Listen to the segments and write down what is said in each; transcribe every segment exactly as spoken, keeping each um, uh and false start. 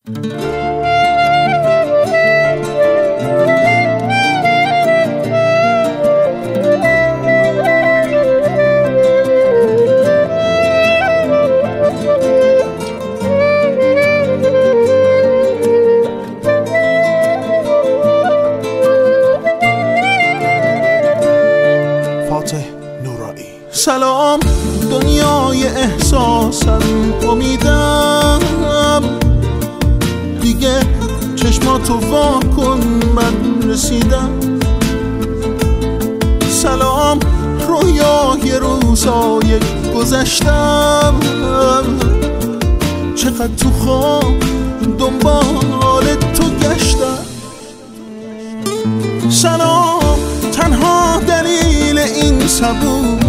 سلام دنیای احساسم، امیدم دیگه چشماتو وا کن، من رسیدم. سلام رویای روزای گذشتم، چقدر تو خواب دنبال تو گشتم. سلام تنها دلیل این صبور،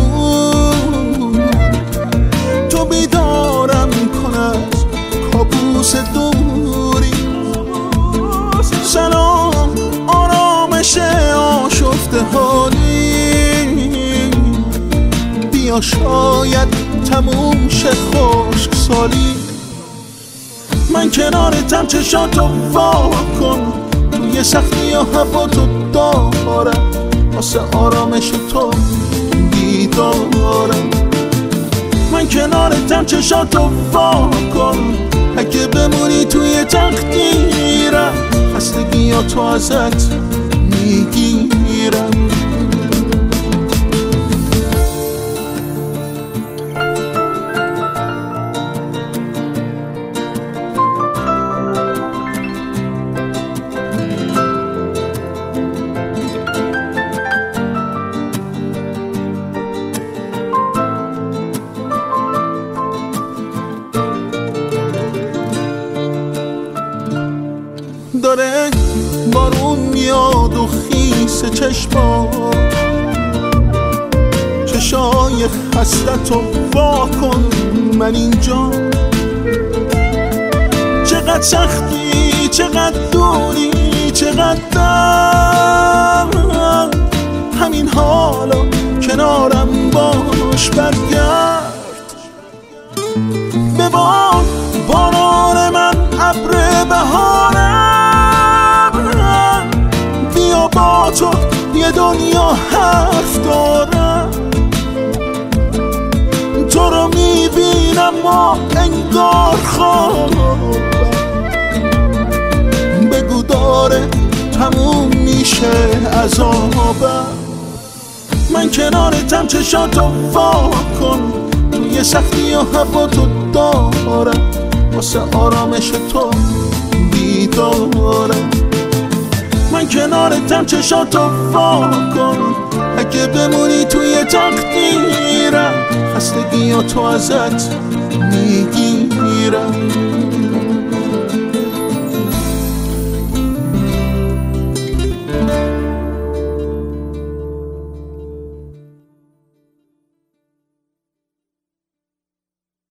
تو بیدارم کن از کابوس دوری. سلام آرامش آشفته حالی، بیا شاید تموم شه خشک سالی. من کنارتم، چشاتو وا کن، توی سختی و هوا تو دارم، واسه آرامش تو بیدارم. من کنارتم، چشاتو وا کن، اگه بمونی توی تقدیرم، خستگیاتو ازت میگیرم. داره بارون میاد و خیس چشما، چشای خستتو وا کن، من اینجا. چقدر سختی، چقدر دوری، چقدر دم، همین حالا کنارم باش، برگرد ببار باران من، ابر بهارم، بیا با تو یه دنیا حرف دارم. تو رو میبینم و انگار خوابم، بگو داره تموم میشه عذابم. من کنارتم، چشاتو وا کن، توی سختی و هوا تو دارم، واسه آرامش تو بیدارم. من کنارتم، چشاتو وا کن، اگه بمونی توی تقدیرم، خستگیاتو ازت میگیرم.